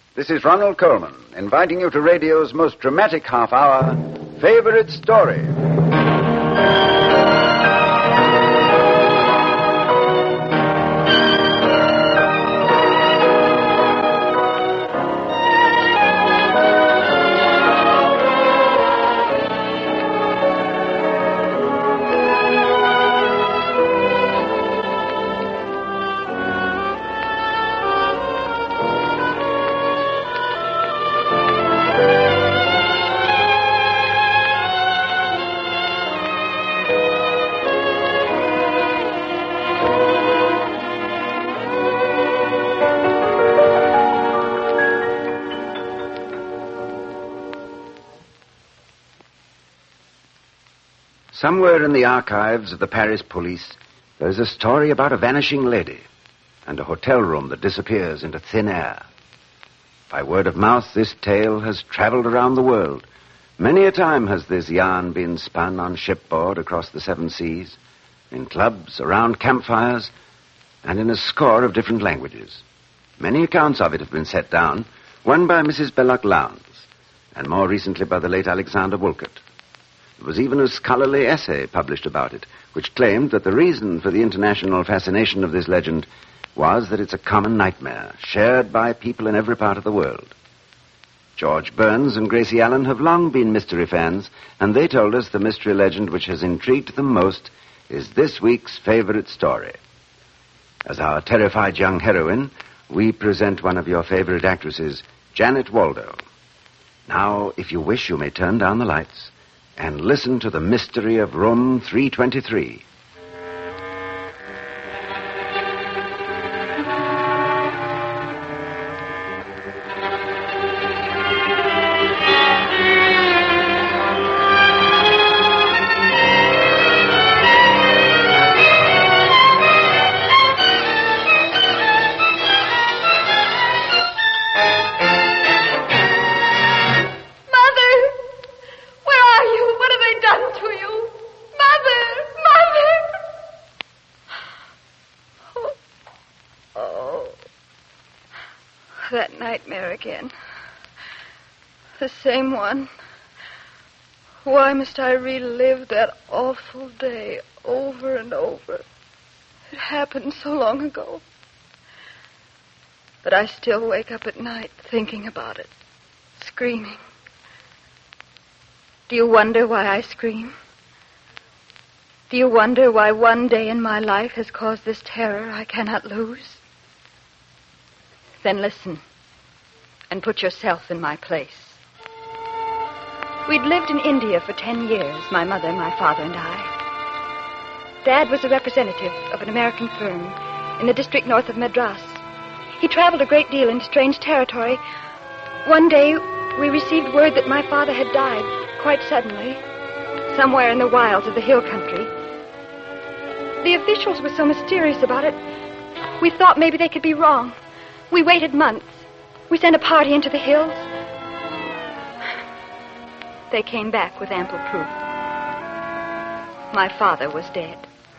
This is Ronald Coleman, inviting you to radio's most dramatic half-hour, Favorite Story. Somewhere in the archives of the Paris police, there's a story about a vanishing lady and a hotel room that disappears into thin air. By word of mouth, this tale has traveled around the world. Many a time has this yarn been spun on shipboard across the seven seas, in clubs, around campfires, and in a score of different languages. Many accounts of it have been set down, one by Mrs. Belloc Lowndes, and more recently by the late Alexander Wolcott. There was even a scholarly essay published about it, which claimed that the reason for the international fascination of this legend was that it's a common nightmare, shared by people in every part of the world. George Burns and Gracie Allen have long been mystery fans, and they told us the mystery legend which has intrigued them most is this week's favorite story. As our terrified young heroine, we present one of your favorite actresses, Janet Waldo. Now, if you wish, you may turn down the lights and listen to the mystery of room 323. That nightmare again. The same one. Why must I relive that awful day over and over? It happened so long ago. But I still wake up at night thinking about it, screaming. Do you wonder why I scream? Do you wonder why one day in my life has caused this terror I cannot lose? Then listen, and put yourself in my place. We'd lived in India for 10 years, my mother, my father, and I. Dad was a representative of an American firm in the district north of Madras. He traveled a great deal into strange territory. One day, we received word that my father had died, quite suddenly, somewhere in the wilds of the hill country. The officials were so mysterious about it, we thought maybe they could be wrong. We waited months. We sent a party into the hills. They came back with ample proof. My father was dead.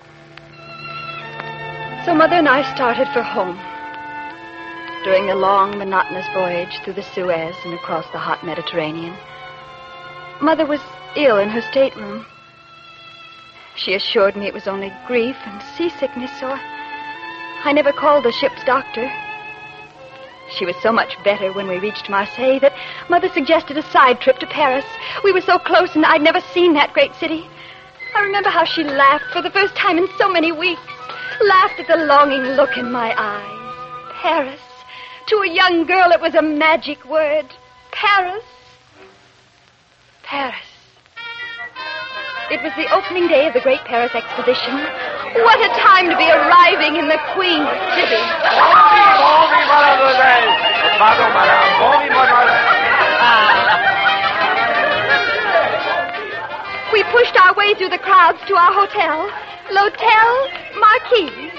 So Mother and I started for home. During the long, monotonous voyage through the Suez and across the hot Mediterranean, Mother was ill in her stateroom. She assured me it was only grief and seasickness, so I never called the ship's doctor. She was so much better when we reached Marseille that Mother suggested a side trip to Paris. We were so close, and I'd never seen that great city. I remember how she laughed for the first time in so many weeks. Laughed at the longing look in my eyes. Paris. To a young girl, it was a magic word. Paris. Paris. It was the opening day of the Great Paris Exposition. What a time to be arriving in the Queen City. We pushed our way through the crowds to our hotel, L'Hotel Marquis.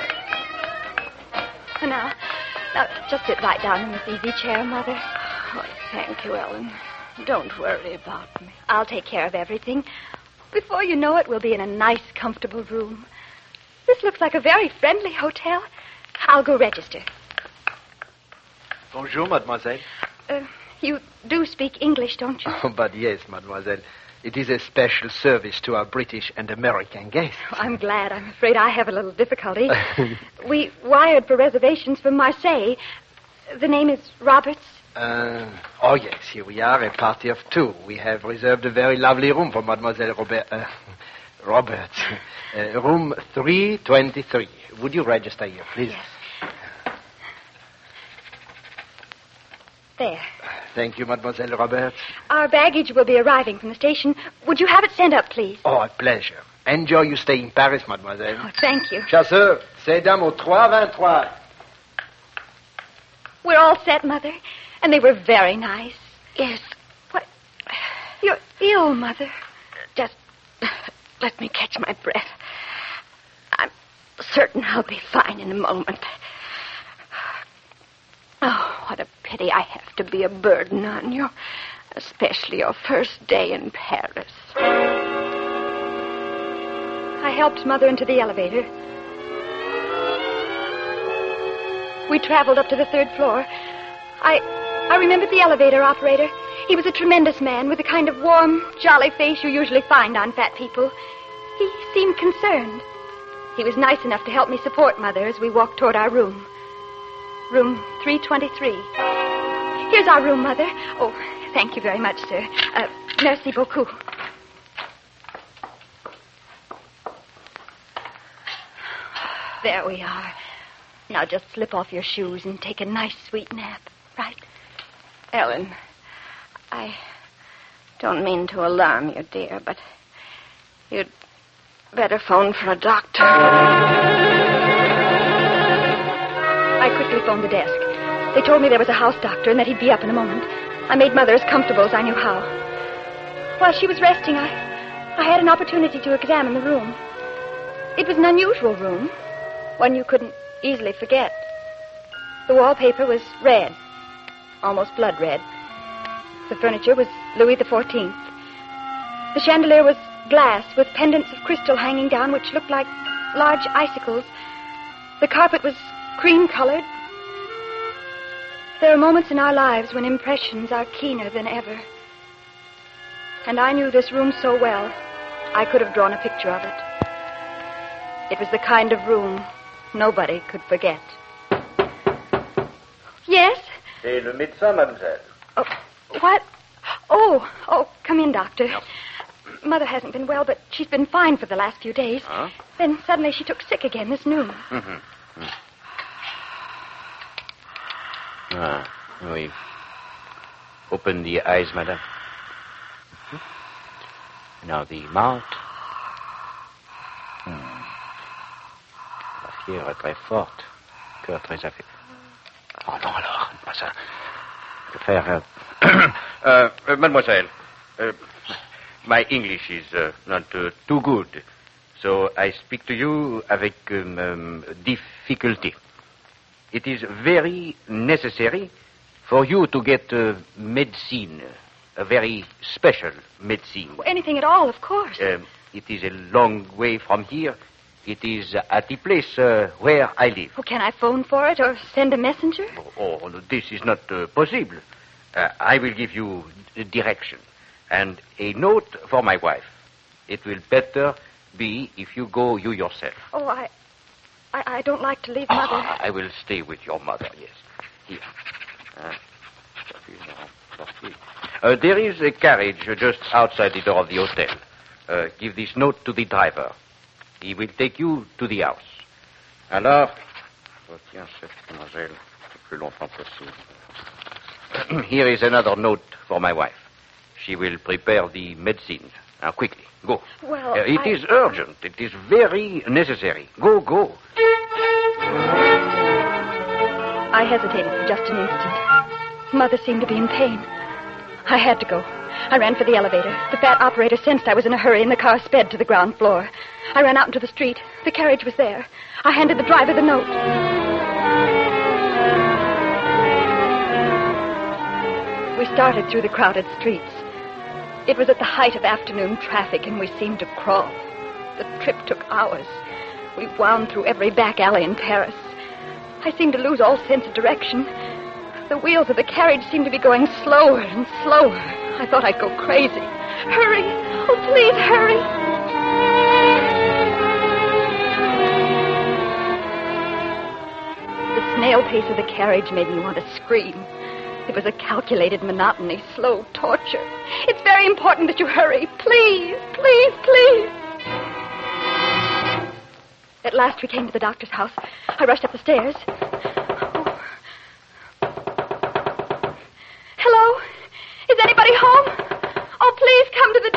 Now, just sit right down in this easy chair, Mother. Oh, thank you, Ellen. Don't worry about me. I'll take care of everything. Before you know it, we'll be in a nice, comfortable room. This looks like a very friendly hotel. I'll go register. Bonjour, mademoiselle. You do speak English, don't you? Oh, but yes, mademoiselle. It is a special service to our British and American guests. Oh, I'm glad. I'm afraid I have a little difficulty. We wired for reservations from Marseille. The name is Roberts. Oh, yes, here we are, a party of 2. We have reserved a very lovely room for Mademoiselle Roberts. Room 323. Would you register here, please? Yes. There. Thank you, Mademoiselle Roberts. Our baggage will be arriving from the station. Would you have it sent up, please? Oh, a pleasure. Enjoy your stay in Paris, mademoiselle. Oh, thank you. Chasseur, ces dames au 323. We're all set, Mother. And they were very nice. Yes. What? You're ill, Mother. Just let me catch my breath. I'm certain I'll be fine in a moment. Oh, what a pity I have to be a burden on you, especially your first day in Paris. I helped Mother into the elevator. We traveled up to the 3rd floor. I remembered the elevator operator. He was a tremendous man with the kind of warm, jolly face you usually find on fat people. He seemed concerned. He was nice enough to help me support Mother as we walked toward our room. Room 323. Here's our room, Mother. Oh, thank you very much, sir. Merci beaucoup. There we are. Now just slip off your shoes and take a nice, sweet nap, right? Ellen, I don't mean to alarm you, dear, but you'd better phone for a doctor. I quickly phoned the desk. They told me there was a house doctor and that he'd be up in a moment. I made Mother as comfortable as I knew how. While she was resting, I had an opportunity to examine the room. It was an unusual room, one you couldn't easily forget. The wallpaper was red, almost blood red. The furniture was Louis XIV. The chandelier was glass with pendants of crystal hanging down which looked like large icicles. The carpet was cream-colored. There are moments in our lives when impressions are keener than ever. And I knew this room so well, I could have drawn a picture of it. It was the kind of room nobody could forget. Yes? C'est le médecin, mademoiselle. Oh, what? Oh, come in, doctor. No. Mother hasn't been well, but she's been fine for the last few days. Huh? Then suddenly she took sick again this noon. Oui. Open the eyes, madame. Now the mouth. La fièvre est très forte. Cœur très affecté. Oh non, alors, pas ça. Que faire? Mademoiselle, my English is not too good, so I speak to you avec difficulty. It is very necessary for you to get medicine, a very special medicine. Well, anything at all, of course. It is a long way from here. It is at the place where I live. Oh, can I phone for it or send a messenger? Oh, this is not possible. I will give you the direction and a note for my wife. It will better be if you go you yourself. Oh, I don't like to leave Mother. I will stay with your mother, yes. Here. There is a carriage just outside the door of the hotel. Give this note to the driver. He will take you to the house. Alors, retiens cette demoiselle le plus longtemps possible. Here is another note for my wife. She will prepare the medicine. Now, quickly, go. Well, It is urgent. It is very necessary. Go. I hesitated for just an instant. Mother seemed to be in pain. I had to go. I ran for the elevator. The fat operator sensed I was in a hurry, and the car sped to the ground floor. I ran out into the street. The carriage was there. I handed the driver the note. We started through the crowded streets. It was at the height of afternoon traffic, and we seemed to crawl. The trip took hours. We wound through every back alley in Paris. I seemed to lose all sense of direction. The wheels of the carriage seemed to be going slower and slower. I thought I'd go crazy. Hurry! Oh, please hurry! The snail pace of the carriage made me want to scream. It was a calculated monotony, slow torture. It's very important that you hurry. Please, please, please. At last we came to the doctor's house. I rushed up the stairs. Hello? Is anybody home? Oh, please come to the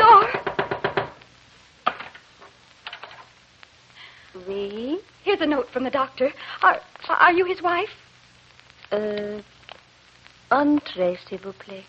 door. Oui? Here's a note from the doctor. Are you his wife? Entrez, s'il vous plaît.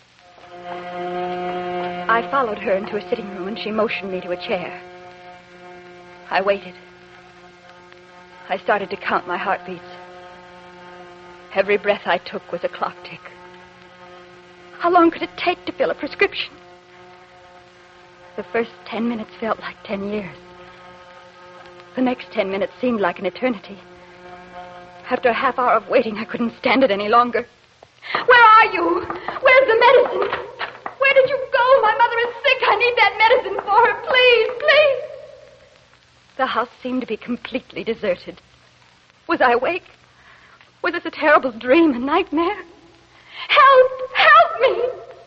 I followed her into a sitting room, and she motioned me to a chair. I waited. I started to count my heartbeats. Every breath I took was a clock tick. How long could it take to fill a prescription? The first 10 minutes felt like 10 years. The next 10 minutes seemed like an eternity. After a half hour of waiting, I couldn't stand it any longer. Where are you? Where's the medicine? Where did you go? My mother is sick. I need that medicine for her. Please, please. The house seemed to be completely deserted. Was I awake? Was this a terrible dream, a nightmare? Help! Help me!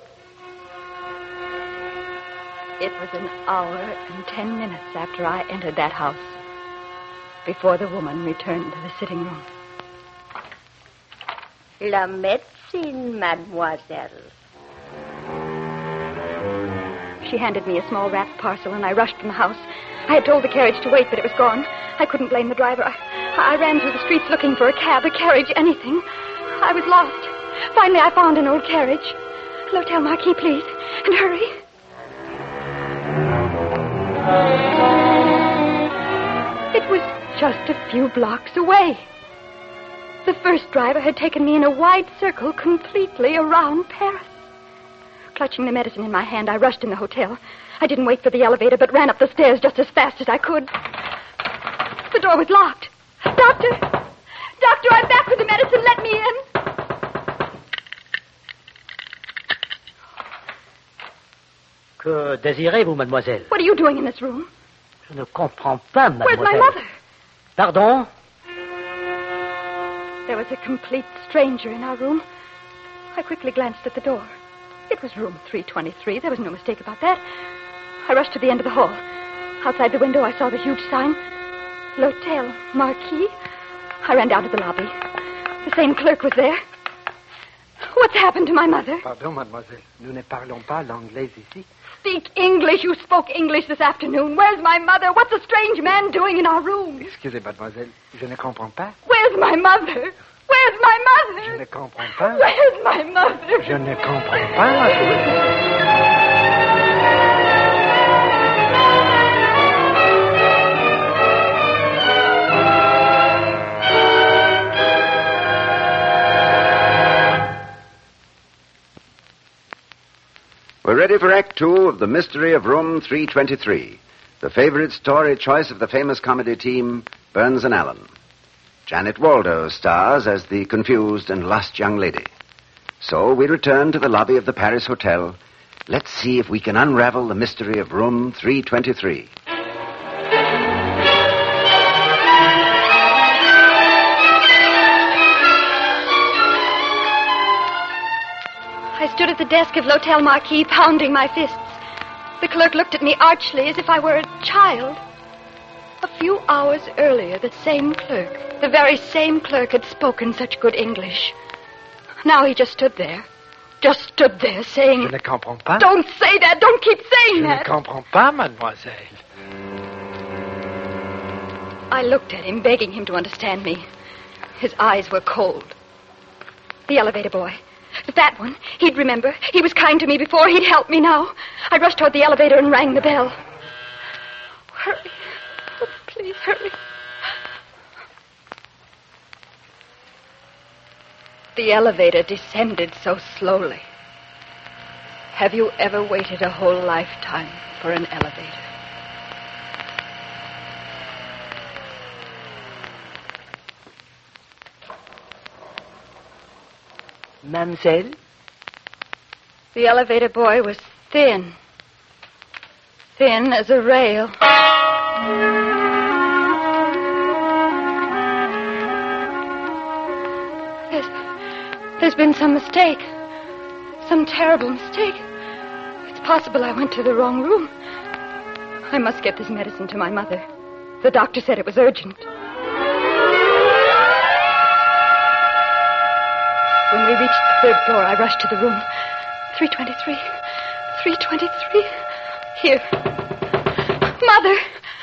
It was an hour and 10 minutes after I entered that house before the woman returned to the sitting room. La médecine, mademoiselle. She handed me a small wrapped parcel, and I rushed from the house. I had told the carriage to wait, but it was gone. I couldn't blame the driver. I ran through the streets looking for a cab, a carriage, anything. I was lost. Finally, I found an old carriage. L'Hotel Marquis, please. And hurry. It was just a few blocks away. The first driver had taken me in a wide circle completely around Paris. Clutching the medicine in my hand, I rushed in the hotel. I didn't wait for the elevator, but ran up the stairs just as fast as I could. The door was locked. Doctor! Doctor, I'm back with the medicine. Let me in. Que désirez-vous, mademoiselle? What are you doing in this room? Je ne comprends pas, mademoiselle. Where's my mother? Pardon? There was a complete stranger in our room. I quickly glanced at the door. It was room 323. There was no mistake about that. I rushed to the end of the hall. Outside the window, I saw the huge sign, L'Hotel Marquis. I ran down to the lobby. The same clerk was there. What's happened to my mother? Pardon, mademoiselle. Nous ne parlons pas l'anglais ici. Speak English. You spoke English this afternoon. Where's my mother? What's a strange man doing in our room? Excusez, mademoiselle. Je ne comprends pas. Where's my mother? Where's my mother? Je ne comprends pas. Where's my mother? Je ne comprends pas, mademoiselle. We're ready for Act Two of The Mystery of Room 323, the favorite story choice of the famous comedy team, Burns and Allen. Janet Waldo stars as the confused and lost young lady. So we return to the lobby of the Paris Hotel. Let's see if we can unravel the mystery of Room 323. I stood at the desk of L'Hotel Marquis, pounding my fists. The clerk looked at me archly as if I were a child. A few hours earlier, the same clerk, the very same clerk, had spoken such good English. Now he just stood there saying... Je ne comprends pas. Don't say that! Don't keep saying Je that! ne comprends pas, mademoiselle. I looked at him, begging him to understand me. His eyes were cold. The elevator boy. The fat one. He'd remember. He was kind to me before. He'd help me now. I rushed toward the elevator and rang the bell. Hurry. Oh, please, hurry. The elevator descended so slowly. Have you ever waited a whole lifetime for an elevator? Mademoiselle? The elevator boy was thin. Thin as a rail. There's been some mistake. Some terrible mistake. It's possible I went to the wrong room. I must get this medicine to my mother. The doctor said it was urgent. When we reached the third floor, I rushed to the room. 323. 323. Here. Mother!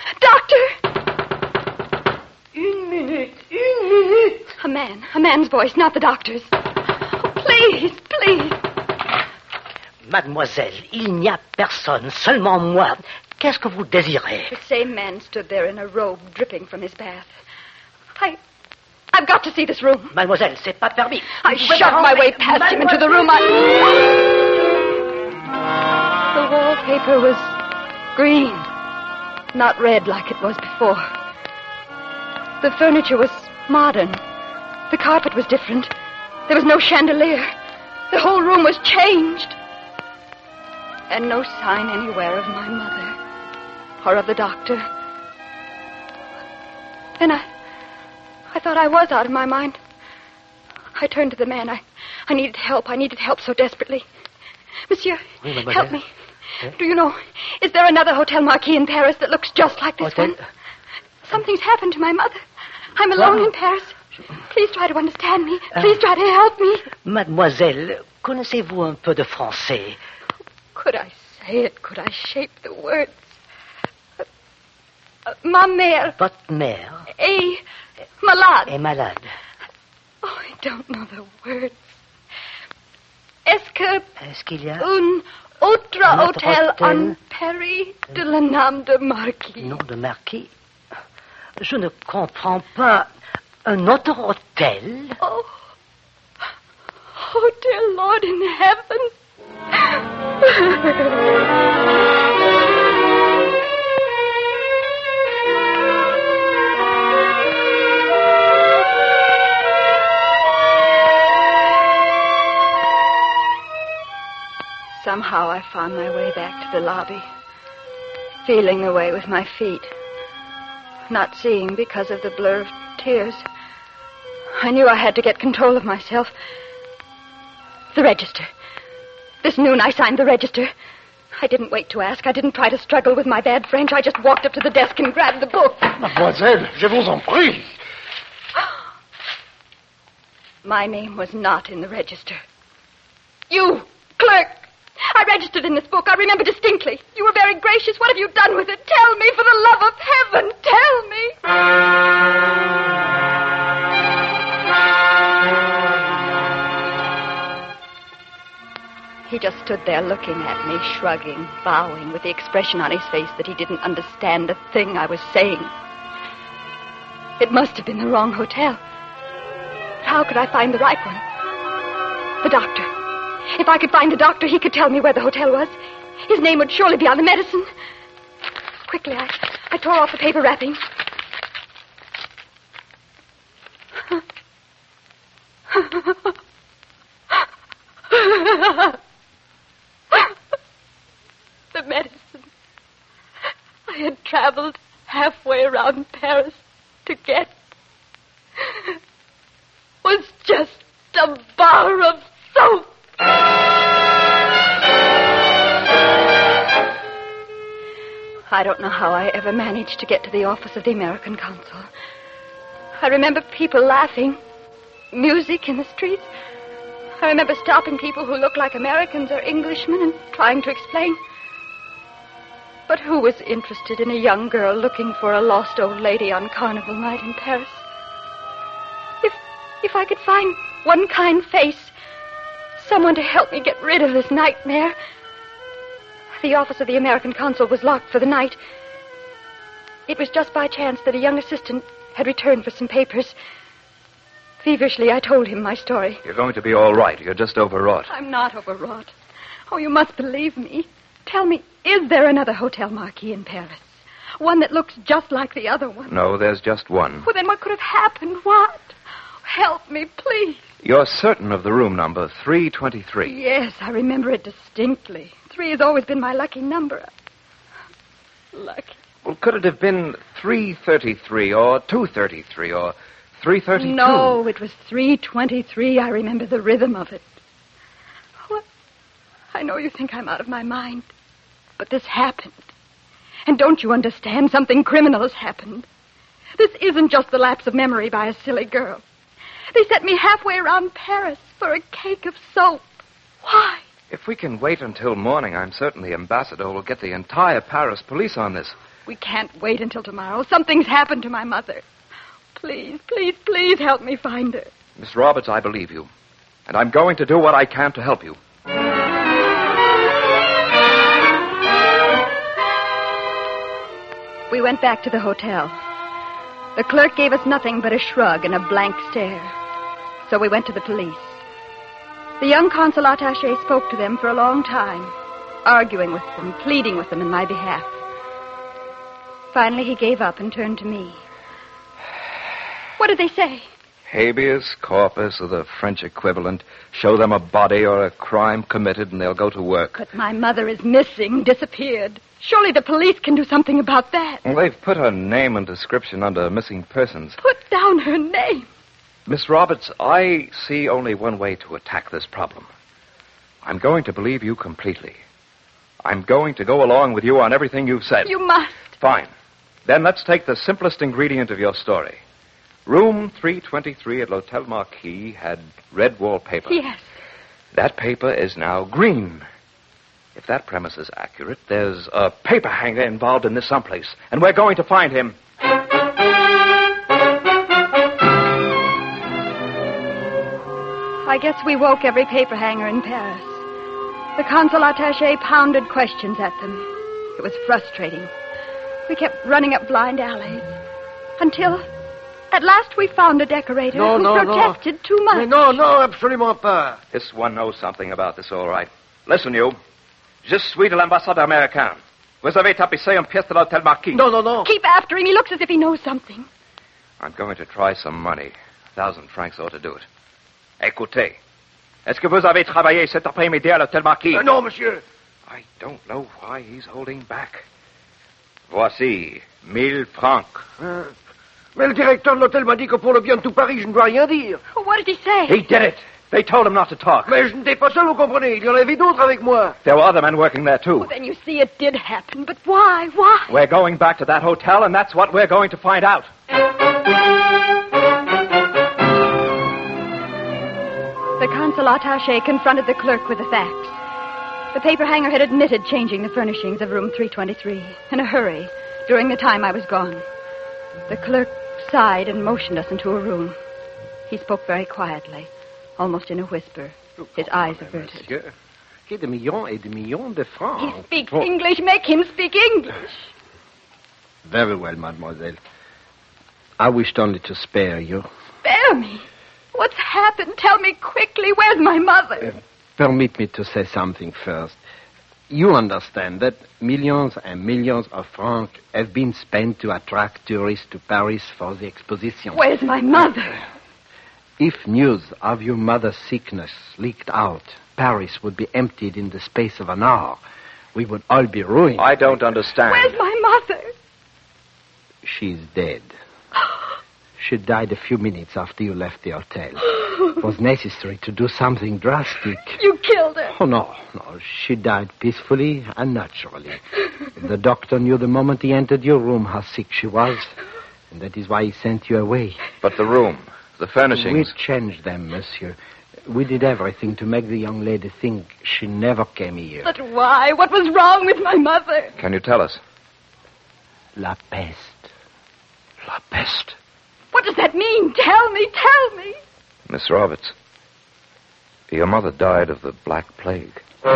Doctor! Une minute. A man's voice, not the doctor's. Oh, please, please. Mademoiselle, il n'y a personne, seulement moi. Qu'est-ce que vous désirez? The same man stood there in a robe dripping from his bath. I've got to see this room. Mademoiselle, c'est pas permis. I shoved my way past him into the room. The wallpaper was green, not red like it was before. The furniture was modern. The carpet was different. There was no chandelier. The whole room was changed. And no sign anywhere of my mother or of the doctor. Then I thought I was out of my mind. I turned to the man. I needed help. I needed help so desperately. Monsieur, oui, help me. Oui? Do you know, is there another Hotel Marquis in Paris that looks just like this one? Something's happened to my mother. I'm alone in Paris. Please try to understand me. Please try to help me. Mademoiselle, connaissez-vous un peu de français? Could I say it? Could I shape the words? Ma mère. Votre mère. Est malade. Est malade. Oh, I don't know the words. Est-ce qu'il y a un autre hôtel en Paris de la nom de Marquis? Nom de Marquis? Je ne comprends pas. Un autre hôtel? Oh, dear Lord in heaven. Somehow I found my way back to the lobby, feeling the way with my feet, not seeing because of the blur of tears. I knew I had to get control of myself. The register. This noon I signed the register. I didn't wait to ask. I didn't try to struggle with my bad French. I just walked up to the desk and grabbed the book. Mademoiselle, je vous en prie. My name was not in the register. You, clerk! I registered in this book. I remember distinctly. You were very gracious. What have you done with it? Tell me, for the love of heaven, tell me. He just stood there looking at me, shrugging, bowing, with the expression on his face that he didn't understand a thing I was saying. It must have been the wrong hotel. But how could I find the right one? The doctor. If I could find the doctor, he could tell me where the hotel was. His name would surely be on the medicine. Quickly, I tore off the paper wrapping. The medicine I had traveled halfway around Paris to get was just a bar of soap. I don't know how I ever managed to get to the office of the American consul. I remember people laughing, music in the streets. I remember stopping people who looked like Americans or Englishmen and trying to explain. But who was interested in a young girl looking for a lost old lady on carnival night in Paris? If I could find one kind face, someone to help me get rid of this nightmare. The office of the American consul was locked for the night. It was just by chance that a young assistant had returned for some papers. Feverishly, I told him my story. You're going to be all right. You're just overwrought. I'm not overwrought. Oh, you must believe me. Tell me, is there another Hotel Marquis in Paris? One that looks just like the other one? No, there's just one. Well, then what could have happened? What? help me, please. You're certain of the room number 323? Yes, I remember it distinctly. 3 has always been my lucky number. Lucky. Well, could it have been 333 or 233 or 332? No, it was 323. I remember the rhythm of it. What? I know you think I'm out of my mind, but this happened. And don't you understand? Something criminal has happened. This isn't just the lapse of memory by a silly girl. They sent me halfway around Paris for a cake of soap. Why? If we can wait until morning, I'm certain the ambassador will get the entire Paris police on this. We can't wait until tomorrow. Something's happened to my mother. Please, please, please help me find her. Miss Roberts, I believe you. And I'm going to do what I can to help you. We went back to the hotel. The clerk gave us nothing but a shrug and a blank stare. So we went to the police. The young consul attaché spoke to them for a long time, arguing with them, pleading with them in my behalf. Finally, he gave up and turned to me. What did they say? Habeas corpus, or the French equivalent. Show them a body or a crime committed and they'll go to work. But my mother is missing, disappeared. Surely the police can do something about that. Well, they've put her name and description under missing persons. Put down her name. Miss Roberts, I see only one way to attack this problem. I'm going to believe you completely. I'm going to go along with you on everything you've said. You must. Fine. Then let's take the simplest ingredient of your story. Room 323 at L'Hotel Marquis had red wallpaper. Yes. That paper is now green. If that premise is accurate, there's a paper hanger involved in this someplace, and we're going to find him. I guess we woke every paper hanger in Paris. The consul attaché pounded questions at them. It was frustrating. We kept running up blind alleys until at last we found a decorator who protested too much. No, absolument pas. This one knows something about this, all right. Listen, you. Je suis de l'ambassade américaine. Vous avez tapissé une pièce de l'Hôtel Marquis. No. Keep after him. He looks as if he knows something. I'm going to try some money. 1,000 francs ought to do it. Écoutez. Est-ce que vous avez travaillé cet après-midi à l'Hôtel Marquis? Non, monsieur. I don't know why he's holding back. Voici 1,000 francs. Mais le directeur de l'hôtel m'a dit que pour le bien de tout Paris, je ne dois rien dire. What did he say? He did it. They told him not to talk. Mais je n'étais pas seul, vous comprenez. Il y en avait d'autres avec moi. There were other men working there, too. Well, then you see it did happen. But why? Why? We're going back to that hotel, and that's what we're going to find out. The consul attaché confronted the clerk with the facts. The paper hanger had admitted changing the furnishings of room 323 in a hurry during the time I was gone. The clerk sighed and motioned us into a room. He spoke very quietly, almost in a whisper, his eyes averted. Monsieur, des millions et des millions de francs. He speaks English. Make him speak English. Very well, mademoiselle. I wished only to spare you. Spare me? What's happened? Tell me quickly. Where's my mother? Permit me to say something first. You understand that millions and millions of francs have been spent to attract tourists to Paris for the exposition. Where's my mother? If news of your mother's sickness leaked out, Paris would be emptied in the space of an hour. We would all be ruined. I don't understand. Where's my mother? She's dead. She died a few minutes after you left the hotel. It was necessary to do something drastic. You killed her. Oh, no. She died peacefully and naturally. The doctor knew the moment he entered your room how sick she was, and that is why he sent you away. But the room, the furnishings... We changed them, monsieur. We did everything to make the young lady think she never came here. But why? What was wrong with my mother? Can you tell us? La peste. La peste. What does that mean? Tell me. Miss Roberts, your mother died of the Black Plague.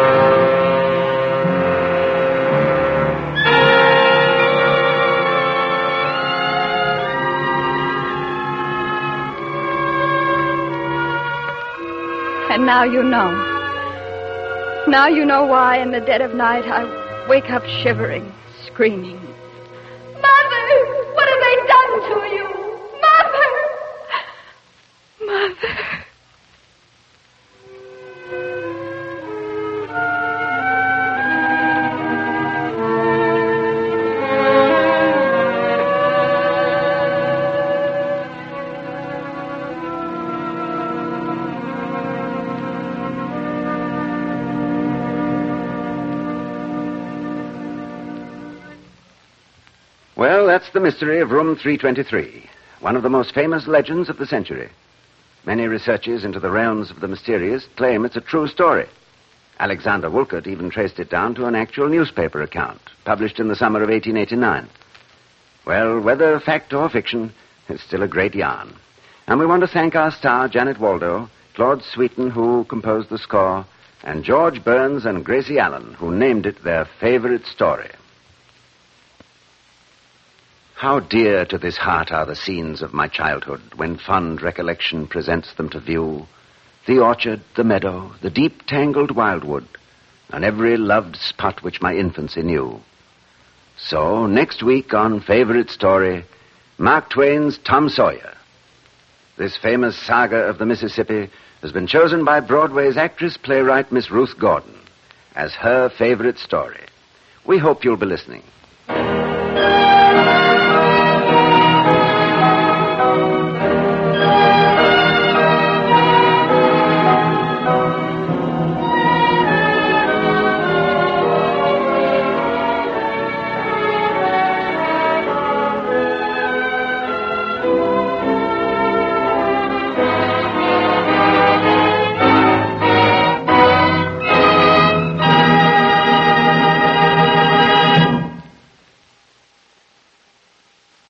And now you know. Now you know why in the dead of night I wake up shivering, screaming. Mother! What have they done to you? Mother! Well, that's the mystery of Room 323, one of the most famous legends of the century. Many researchers into the realms of the mysterious claim it's a true story. Alexander Wolcott even traced it down to an actual newspaper account, published in the summer of 1889. Well, whether fact or fiction, it's still a great yarn. And we want to thank our star, Janet Waldo, Claude Sweeten, who composed the score, and George Burns and Gracie Allen, who named it their favorite story. How dear to this heart are the scenes of my childhood, when fond recollection presents them to view. The orchard, the meadow, the deep tangled wildwood, and every loved spot which my infancy knew. So, next week on Favorite Story, Mark Twain's Tom Sawyer. This famous saga of the Mississippi has been chosen by Broadway's actress-playwright Miss Ruth Gordon as her favorite story. We hope you'll be listening.